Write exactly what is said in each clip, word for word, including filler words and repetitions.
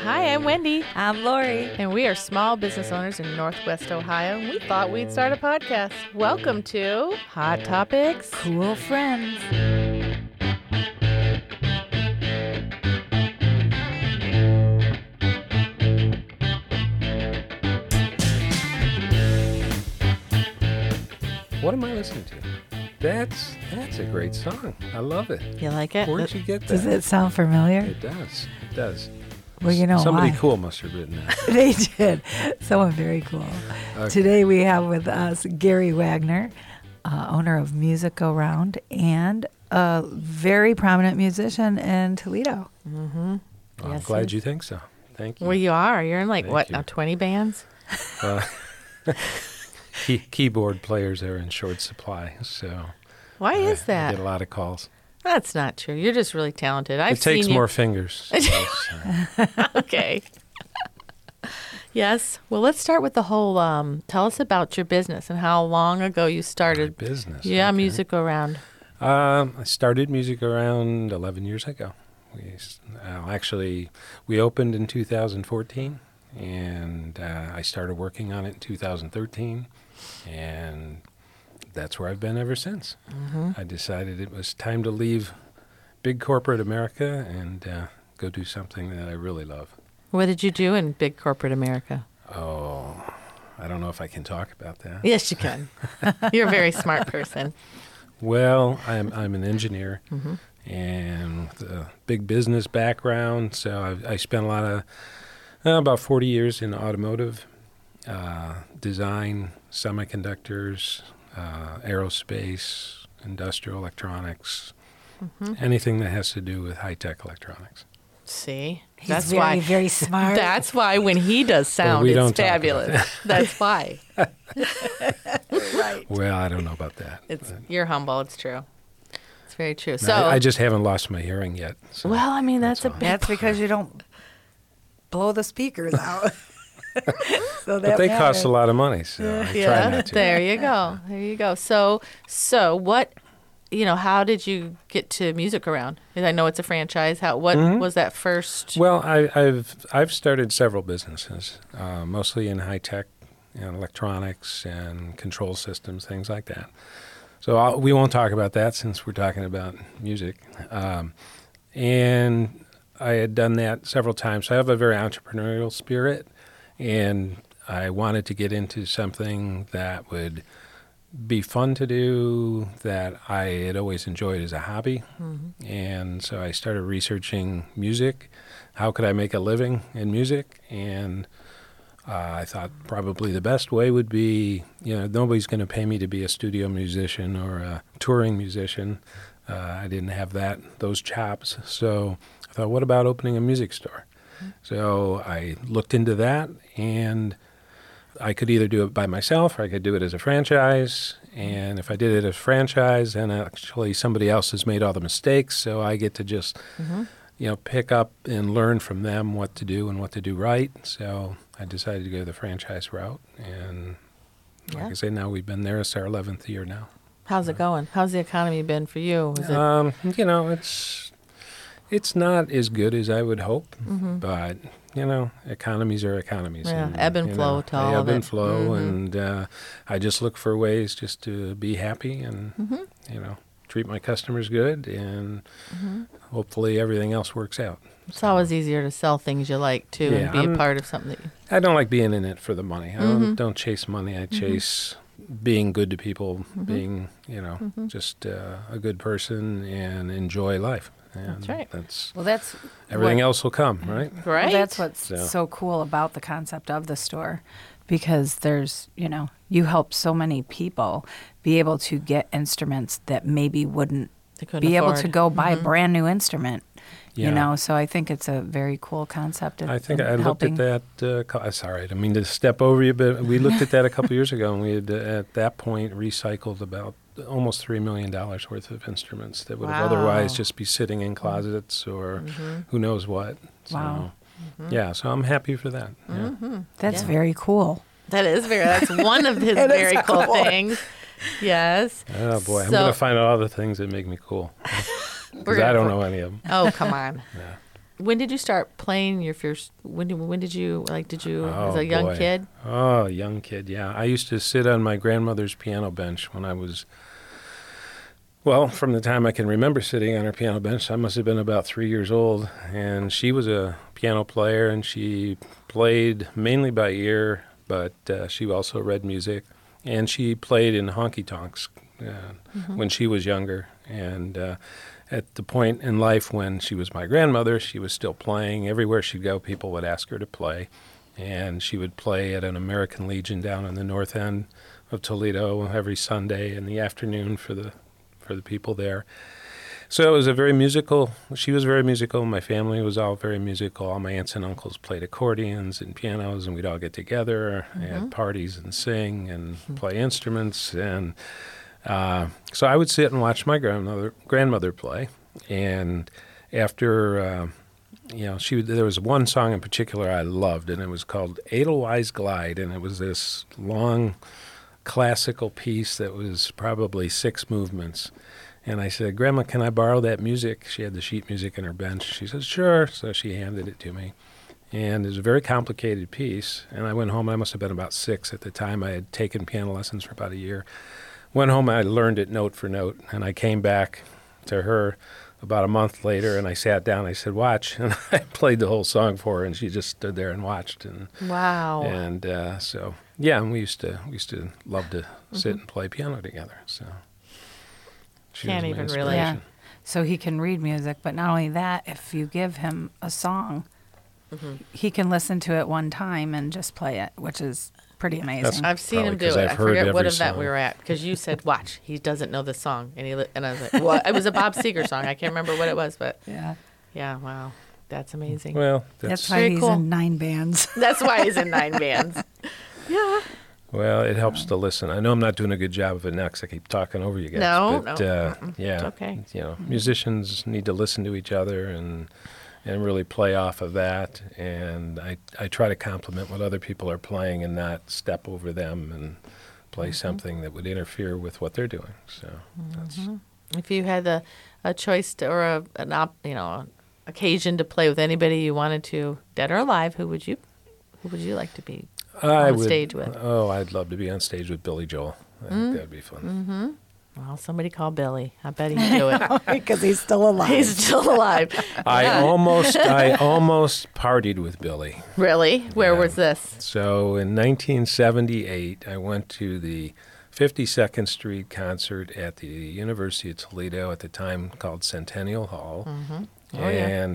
Hi, I'm Wendy. I'm Lori. And we are small business owners in Northwest Ohio. And we thought we'd start a podcast. Welcome to Hot Topics. Cool Friends. What am I listening to? That's that's a great song. I love it. You like it? Where'd you get that? Does it sound familiar? It does. It does. Well, you know Somebody why. cool must have written that. They did. Someone very cool. Okay. Today we have with us Gary Wagner, uh, owner of Music Go Round and a very prominent musician in Toledo. Mm-hmm. Well, I'm Yes, glad it- you think so. Thank you. Well, you are. You're in like, Thank what, you. now twenty bands? Uh, key, keyboard players are in short supply, so Why I- is I that? get a lot of calls. That's not true. You're just really talented. I've it takes seen more you. fingers. so, so. Okay. Yes. Well, let's start with the whole, um, tell us about your business and how long ago you My started. business. Yeah, okay. Music Go Round. Um, I started music around eleven years ago. We s- uh, actually we opened in two thousand fourteen, and uh, I started working on it in two thousand thirteen, and that's where I've been ever since. Mm-hmm. I decided it was time to leave big corporate America and uh, go do something that I really love. What did you do in big corporate America? Oh, I don't know if I can talk about that. Yes, you can. You're a very smart person. Well, I'm I'm an engineer. Mm-hmm. And with a big business background, so I, I spent a lot of uh, about forty years in automotive uh, design, semiconductors, uh, aerospace, industrial electronics, Mm-hmm. anything that has to do with high tech electronics. See, He's that's very, why. very smart. That's why when he does sound, we it's don't talk about fabulous. That's why. right. Well, I don't know about that. It's but you're humble. It's true. It's very true. no, So, I, I just haven't lost my hearing yet. So. well, I mean, that's, That's a all. big. That's because you don't blow the speakers out. so that But they cost matters. a lot of money, so I try Yeah, not to. there you go. There you go. So, so what? You know, how did you get to Music Around? I know it's a franchise. How? What Mhm. was that first? Well, I, I've I've started several businesses, uh, mostly in high tech and electronics and control systems, things like that. So I'll, we won't talk about that since we're talking about music. Um, and I had done that several times. So I have a very entrepreneurial spirit, and I wanted to get into something that would be fun to do, that I had always enjoyed as a hobby. Mm-hmm. And so I started researching music. How could I make a living in music? And uh, I thought probably the best way would be, you know, nobody's going to pay me to be a studio musician or a touring musician. Uh, I didn't have that, those chops. So I thought, what about opening a music store? Mm-hmm. So I looked into that, and I could either do it by myself or I could do it as a franchise. And if I did it as a franchise, then actually somebody else has made all the mistakes, so I get to just, Mm-hmm. you know, pick up and learn from them what to do and what to do right. So I decided to go the franchise route. And like Yeah. I say, now we've been there. It's our eleventh year now. How's it going? How's the economy been for you? Is it? Um, you know, it's it's not as good as I would hope, Mhm. but you know, economies are economies. Yeah, ebb and you flow know, to they all of ebb and it. flow, Mhm. and uh, I just look for ways just to be happy and Mhm. you know, treat my customers good, and Mhm. hopefully everything else works out. It's always easier to sell things you like too, Yeah, and be I'm- a part of something that you. I don't like being in it for the money. I Mhm. don't, don't chase money. I chase being good to people, Mhm. being, you know, Mhm. just uh, a good person and enjoy life. And That's right. That's Well, that's everything what- else will come, right? Right. Well, that's what's So- so cool about the concept of the store, because there's, you know, you help so many people be able to get instruments that maybe wouldn't They couldn't be able afford. to go buy Mhm. a brand new instrument. Yeah. You know, so I think it's a very cool concept. In, I think in I looked helping. at that. Uh, co- uh, sorry, I didn't mean to step over you, but we looked at that a couple years ago, and we had uh, at that point recycled about almost three million dollars worth of instruments that would have Wow. otherwise just be sitting in closets or Mhm. who knows what. So, Wow. Yeah, so I'm happy for that. Yeah. Mhm. That's Yeah. very cool. That is very. That's one of his It is very cool cool. things. Yes. Oh boy, I'm So- gonna find out all the things that make me cool. We're Because gonna I don't put- know any of them. Oh, come on. Yeah. when did you start playing your first? When did when did you like? Did you as Oh, a young boy. kid? Oh, young kid, yeah. I used to sit on my grandmother's piano bench when I was, well, from the time I can remember sitting on her piano bench, I must have been about three years old. And she was a piano player, and she played mainly by ear, but uh, she also read music. And she played in honky-tonks uh, Mm-hmm. when she was younger. And uh, at the point in life when she was my grandmother, she was still playing. Everywhere she'd go, people would ask her to play. And she would play at an American Legion down in the north end of Toledo every Sunday in the afternoon for the for the people there. So it was a very musical, she was very musical, my family was all very musical. All my aunts and uncles played accordions and pianos, and we'd all get together at parties and sing and play instruments. And uh, so I would sit and watch my grandmother grandmother play. And after, uh, you know, she would, there was one song in particular I loved, and it was called Edelweiss Glide, and it was this long classical piece that was probably six movements. And I said, Grandma, can I borrow that music? She had the sheet music in her bench. She said, sure. So she handed it to me. And it was a very complicated piece. And I went home. I must have been about six at the time. I had taken piano lessons for about a year. Went home. I learned it note for note. And I came back to her about a month later, and I sat down. I said, watch. And I played the whole song for her, and she just stood there and watched. And Wow. and uh, so, yeah, and we used to we used to love to sit and play piano together. So she Can't was my even really- Yeah. inspiration. So he can read music, but not only that, if you give him a song, he can listen to it one time and just play it, which is pretty amazing. I've seen him Probably do 'cause it. I've I heard forget what every event we song. were at because you said, "Watch, he doesn't know the song," and he li- and I was like, "Well, it was a Bob Seger song. I can't remember what it was, but Yeah. yeah, wow, that's amazing. Well, That's that's, why Very he's cool. in nine bands. That's why he's in nine bands. Yeah, well, it helps to listen. I know I'm not doing a good job of it now because I keep talking over you guys. No, but, no, uh, mm-mm. yeah, It's okay. You know, musicians need to listen to each other and and really play off of that. And I I try to compliment what other people are playing and not step over them and play Mm-hmm. something that would interfere with what they're doing. So that's if you had a, a choice to, or a an op, you know, occasion to play with anybody you wanted to, dead or alive, who would you, who would you like to be I on would, stage with? Oh, I'd love to be on stage with Billy Joel. I think that'd be fun. Well, somebody call Billy. I bet he'd do it. Because he's still alive. He's still alive. I almost I almost partied with Billy. Really? Where Yeah. was this? So in nineteen seventy-eight, I went to the fifty-second Street concert at the University of Toledo, at the time called Centennial Hall. Oh, yeah. And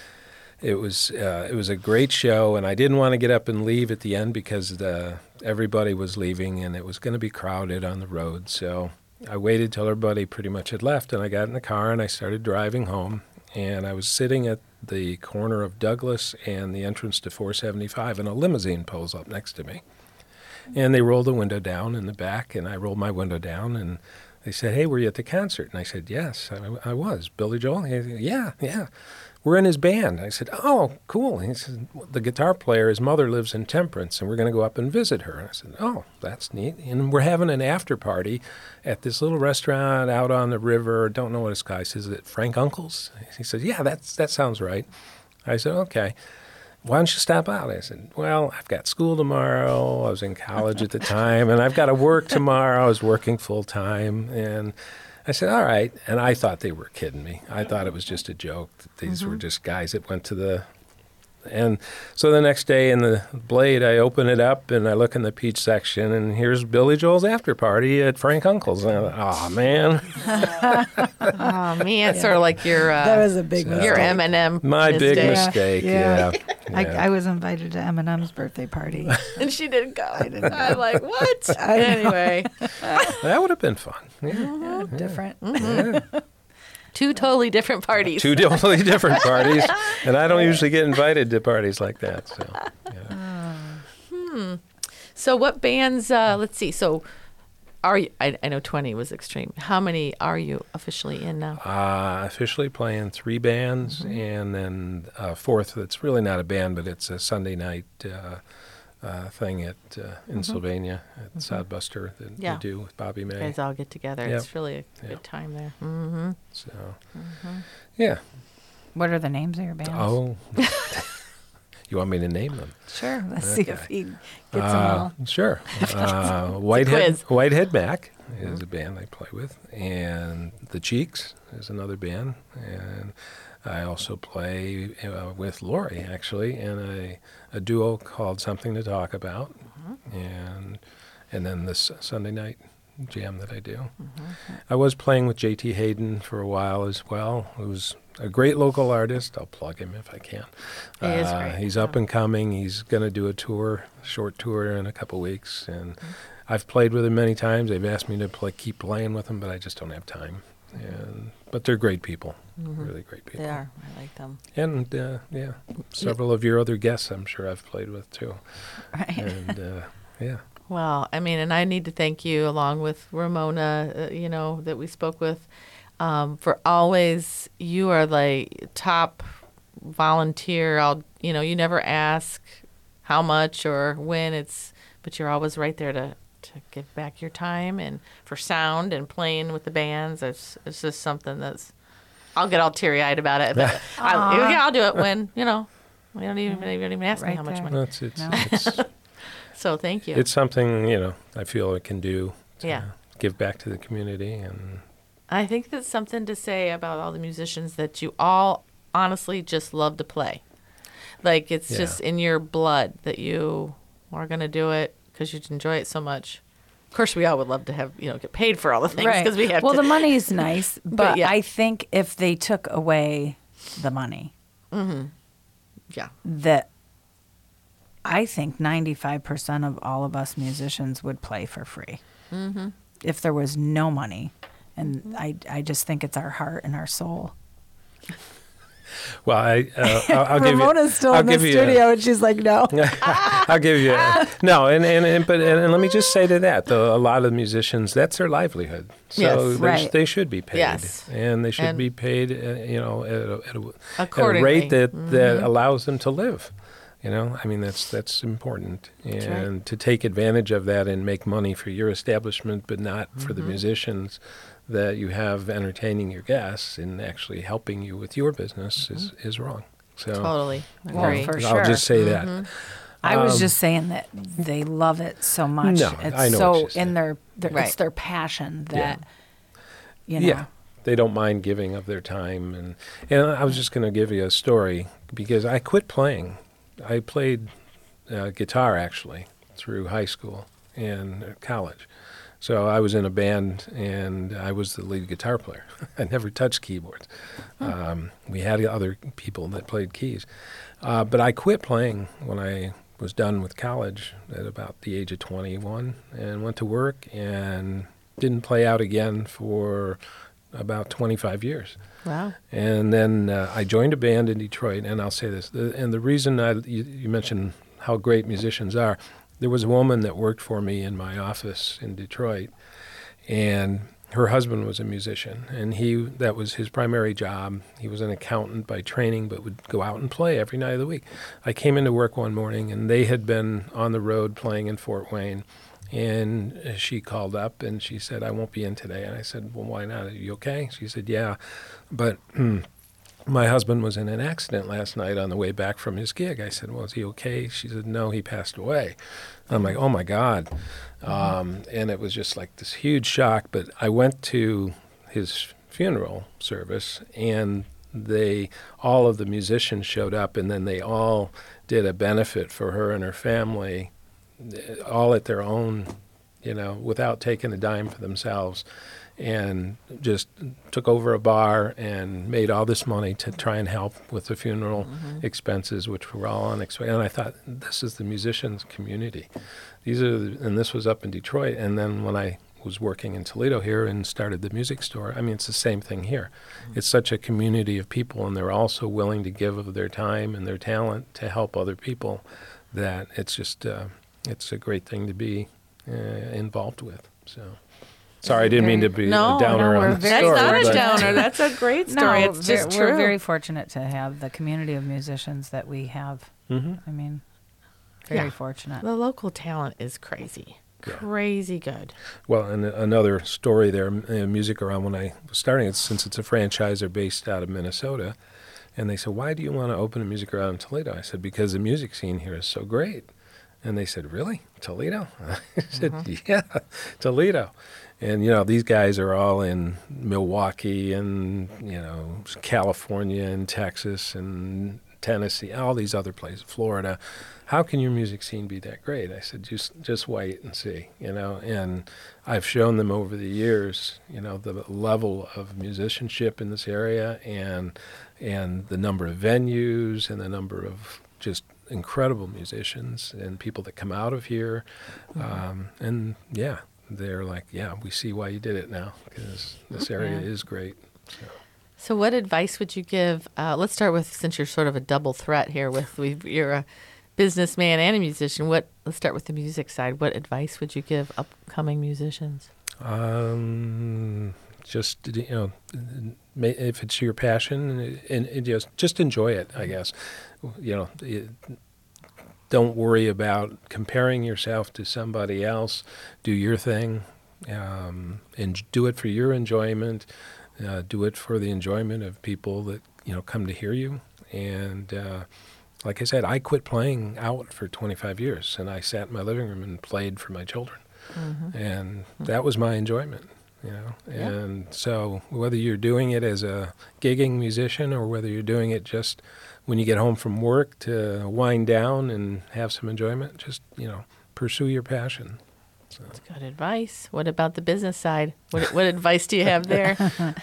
it was uh, it was a great show, and I didn't want to get up and leave at the end because the, everybody was leaving, and it was going to be crowded on the road. So I waited till everybody pretty much had left, and I got in the car and I started driving home. And I was sitting at the corner of Douglas and the entrance to four seventy-five, and a limousine pulls up next to me. And they rolled the window down in the back, and I rolled my window down, and they said, "Hey, were you at the concert?" And I said, "Yes, I, I was." Billy Joel? He said, yeah, yeah. We're in his band. I said, "Oh, cool." He said, "The guitar player, his mother lives in Temperance, and we're going to go up and visit her." And I said, "Oh, that's neat." And we're having an after party at this little restaurant out on the river. Don't know what this guy says. Is it Frank Uncle's? He said, "Yeah, that's that sounds right." I said, "Okay. Why don't you stop out?" I said, "Well, I've got school tomorrow." I was in college at the time, and I've got to work tomorrow. I was working full time, and I said, "All right." And I thought they were kidding me. I thought it was just a joke. That these were just guys that went to the... And so the next day in the Blade, I open it up, and I look in the peach section, and here's Billy Joel's after party at Frank Uncle's. And I thought, oh, man, Oh man, sort of like your uh, That was a big So- your mistake. Eminem. my big mistake. mistake. Yeah. Yeah. I, Yeah. I was invited to Eminem's birthday party. And she didn't go. I didn't I'm like, what? I know. Anyway, That would have been fun. Yeah. Different. Yeah. two totally different parties. Two totally different parties, and I don't usually get invited to parties like that. So, yeah. So what bands? Uh, let's see. So are you? I, I know twenty was extreme. How many are you officially in now? Uh, officially playing three bands, and then a fourth that's really not a band, but it's a Sunday night uh, uh, thing at uh, in Sylvania at Sodbuster that Yeah. we do with Bobby You May. guys all get together. Yep. It's really a Yep. good time there. Mm-hmm. So, yeah. What are the names of your bands? Oh, you want me to name them? Sure. Let's see if Okay. he gets them all. Uh, sure. Uh, Whitehead, quiz. Whitehead Mac is a band I play with, and The Cheeks is another band, and I also play uh, with Lori actually in a, a duo called Something to Talk About, and and then this Sunday night jam that I do. I was playing with J T Hayden for a while as well, who's a great local artist. I'll plug him if I can. He is Uh, great, He's yeah. up and coming. He's going to do a tour, short tour in a couple weeks, and I've played with him many times. They've asked me to play, keep playing with them, but I just don't have time. And but they're great people, really great people. They are. I like them. And uh, yeah, several of your other guests, I'm sure I've played with too. Right. And uh, yeah. Well, I mean, and I need to thank you, along with Ramona, uh, you know, that we spoke with, um, for always, you are like top volunteer. I'll, you know, you never ask how much or when it's, but you're always right there to, to give back your time and for sound and playing with the bands. It's, it's just something that's, I'll get all teary eyed about it, but I, yeah, I'll do it when, you know, we don't even, you don't even ask me Right how much there. money. No, it's it's, No. it's So thank you. it's something, you know, I feel I can do to Yeah. give back to the community. And I think that's something to say about all the musicians that you all honestly just love to play. Like it's Yeah. just in your blood that you are going to do it because you enjoy it so much. Of course, we all would love to have, you know, get paid for all the things because we have well, to. the money's nice, but, yeah. I think if they took away the money, yeah. that I think ninety-five percent of all of us musicians would play for free. Mm-hmm. If there was no money. And I, I just think it's our heart and our soul. well, I uh, I'll, I'll give you. Ramona's still I'll in the give you a- studio, and she's like, no. I'll give you a, no, and, and, and but and, and let me just say to that, though, a lot of musicians, that's their livelihood, so Yes. they, sh- Right. they should be paid, Yes. and they should And- be paid, uh, you know, at a, at a, at a Accordingly. rate that that allows them to live. You know, I mean, that's that's important, right. and to take advantage of that and make money for your establishment, but not for the musicians that you have entertaining your guests and actually helping you with your business is, is wrong. So Totally. Well, Agree. for I'll sure. just say that. I was Um, just saying that they love it so much. No, it's I know what so you're saying. in their, their Right. it's their passion Yeah. that you know. Yeah, they don't mind giving of their time, and and I was just going to give you a story because I quit playing. I played uh, guitar actually through high school and college, so I was in a band and I was the lead guitar player. I never touched keyboards. Um, we had other people that played keys, uh, but I quit playing when I was done with college at about the age of twenty-one and went to work and didn't play out again for about twenty-five years. Wow. And then uh, I joined a band in Detroit, and I'll say this, the, and the reason I, you, you mentioned how great musicians are, there was a woman that worked for me in my office in Detroit, and her husband was a musician, and he that was his primary job. He was an accountant by training, but would go out and play every night of the week. I came into work one morning, and they had been on the road playing in Fort Wayne, and she called up, and she said, I won't be in today. And I said, well, why not? Are you okay? She said, yeah, but my husband was in an accident last night on the way back from his gig. I said, well, is he okay? She said, no, he passed away. I'm like, oh, my God. Um, and it was just like this huge shock. But I went to his funeral service, and they, all of the musicians showed up, and then they all did a benefit for her and her family, all at their own, you know, without taking a dime for themselves, and just took over a bar and made all this money to try and help with the funeral expenses, which were all unexpected. And I thought, this is the musicians' community. These are, the, and this was up in Detroit. And then when I was working in Toledo here and started the music store, I mean, it's the same thing here. It's such a community of people, and they're also willing to give of their time and their talent to help other people, that it's just, uh, it's a great thing to be uh, involved with. So, sorry, I didn't mean to be No, a downer no, on we're the very, story. that's not a but- downer. That's a great story. No, it's ve- just we're true. very fortunate to have the community of musicians that we have. Mhm. I mean, very Yeah. fortunate. The local talent is crazy. Yeah. Crazy good. Well, and another story there, uh, Music Around, when I was starting it, since it's a franchise, they're based out of Minnesota, And they said, why do you want to open a music garage in Toledo? I said, because the music scene here is so great. And they said, really? Toledo? I said, mm-hmm. yeah, Toledo. And, you know, these guys are all in Milwaukee and, you know, California and Texas and Tennessee, all these other places, Florida. How can your music scene be that great? I said, just just wait and see, you know. And I've shown them over the years, you know, the level of musicianship in this area and and the number of venues and the number of just incredible musicians and people that come out of here. Mm-hmm. Um, and, yeah, they're like, yeah, we see why you did it now because this area yeah. is great. So. So what advice would you give? Uh, let's start with, since you're sort of a double threat here with we've, you're a businessman and a musician. What? Let's start with the music side. What advice would you give upcoming musicians? Um, just you know, if it's your passion, and, and just just enjoy it. I guess, you know, it, don't worry about comparing yourself to somebody else. Do your thing, um, and do it for your enjoyment. Uh, do it for the enjoyment of people that, you know, come to hear you. And uh, like I said, I quit playing out for twenty-five years, and I sat in my living room and played for my children. Mm-hmm. And mm-hmm. that was my enjoyment, you know. Yeah. And so whether you're doing it as a gigging musician or whether you're doing it just when you get home from work to wind down and have some enjoyment, just, you know, pursue your passion. So. That's good advice. What about the business side? What what advice do you have there?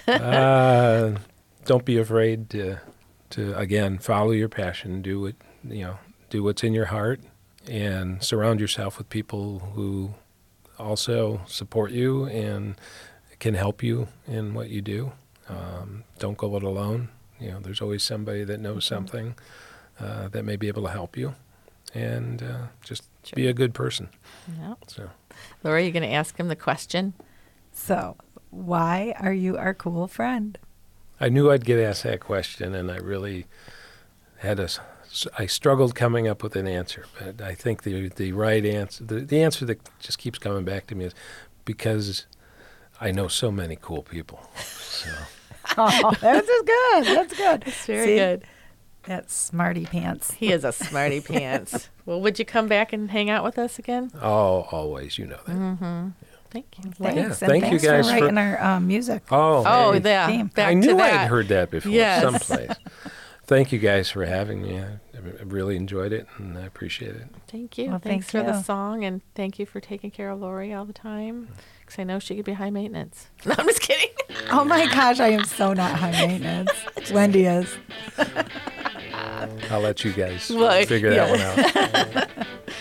uh, don't be afraid to, to again follow your passion. Do what you know. Do what's in your heart, and surround yourself with people who also support you and can help you in what you do. Um, don't go it alone. You know, there's always somebody that knows something uh, that may be able to help you, and uh, just sure. be a good person. Yeah. So. Laura, are you going to ask him the question? So, why are you our cool friend? I knew I'd get asked that question, and I really had a, I struggled coming up with an answer. But I think the the right answer, the, the answer that just keeps coming back to me is because I know so many cool people. So. Oh, that's good. That's good. That's very See, good. That's smarty pants. He is a smarty pants. Well, would you come back and hang out with us again? Oh, always. You know that. Mm-hmm. Yeah. Thank you. Thanks. Yeah, and thank thanks you guys for writing for, our um, music. Oh, oh, hey. yeah. Back I to knew that. I'd heard that before Yes. someplace. Thank you guys for having me. I, I really enjoyed it, and I appreciate it. Thank you. Well, Thanks thank for you. the song, and thank you for taking care of Lori all the time. Because I know she could be high maintenance. No, I'm just kidding. Oh my gosh, I am so not high maintenance. Wendy is. I'll let you guys Well, figure yeah. that one out.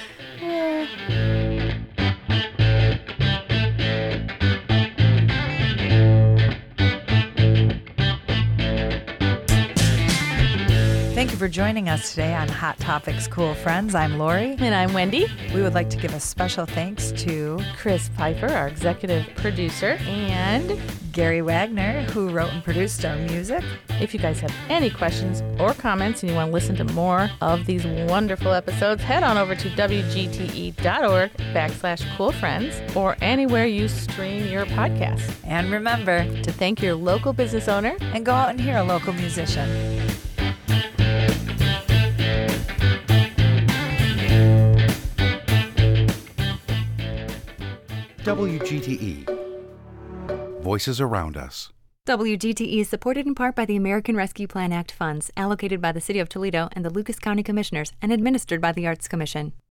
Thank you for joining us today on Hot Topics Cool Friends. I'm Lori. And I'm Wendy. We would like to give a special thanks to Chris Pfeiffer, our executive producer, and Gary Wagner, who wrote and produced our music. if you guys have any questions or comments and you want to listen to more of these wonderful episodes, head on over to W G T E dot org backslash cool friends or anywhere you stream your podcasts. And remember To thank your local business owner. and go out and hear a local musician. W G T E. Voices around us. W G T E is supported in part by the American Rescue Plan Act funds allocated by the City of Toledo and the Lucas County Commissioners and administered by the Arts Commission.